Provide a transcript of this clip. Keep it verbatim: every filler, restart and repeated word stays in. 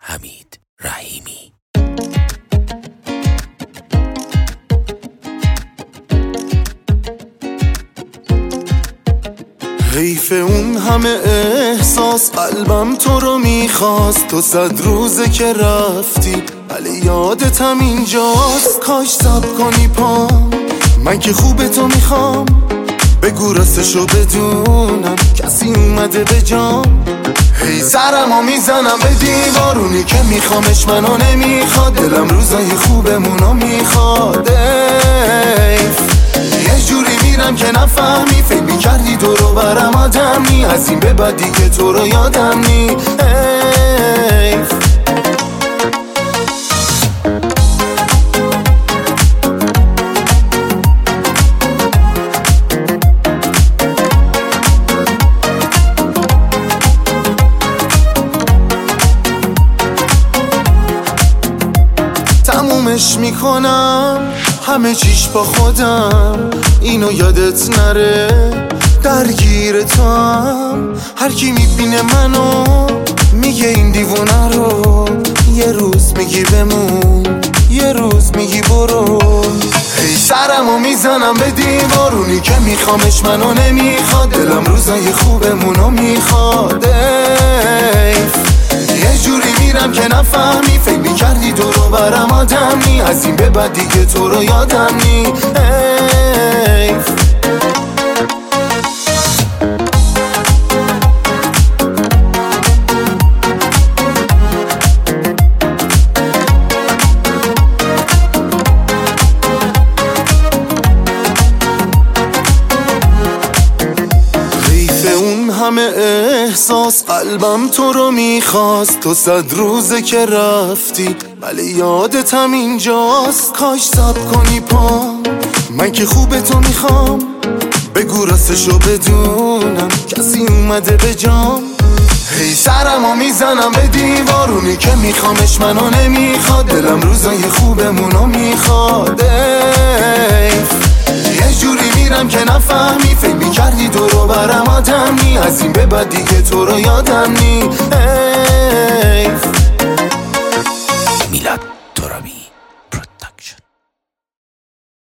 حمید رحیمی. حیف اون همه احساس، قلبم تو رو میخواست. تو صد روزه که رفتی ولی یادتم اینجاست. کاش صبر کنی پام، من که خوب تو میخوام. بگو راستشو بدونم کسی اومده به جام. هی سرمو میزنم به دیوارونی که میخوامش منو نمیخواد. دلم روزای خوبمونو میخواد. یه جوری میرم که نفهمی، فکر میکردی دورو برم آدم نی. از این به بعد دیگه تو رو یادم نی. حیف تمومش میکنم همه چیش با خودم. اینو یادت نره درگیر تو هم. هر کی میبینه منو میگه این دیوونه رو. یه روز میگی بمون، یه روز میگی برو. هی سرمو میزنم به دیوارونی که میخوامش منو نمیخواد. دلم روزای خوبمونو میخواد. یه جوری میرم که نفهمی، فکر میکردی دورو برم آدم نی. از این به بعد دیگه تو رو یادم نی. حیف همه احساس، قلبم تو رو میخواست. تو صد روزه که رفتی ولی یادتم اینجاست. کاش صبر کنی پام، من که خوب تو میخوام. بگو راستشو بدونم کسی اومده به جام. هی سرمو میزنم به دیوارونی که میخوامش منو نمیخواد. دلم روزای خوبمونو میخواد. یه جوری میرم که نفهمی، فکر میکردی دورو برم آدم نی. از این به بعد دیگه تو رو یادم نی.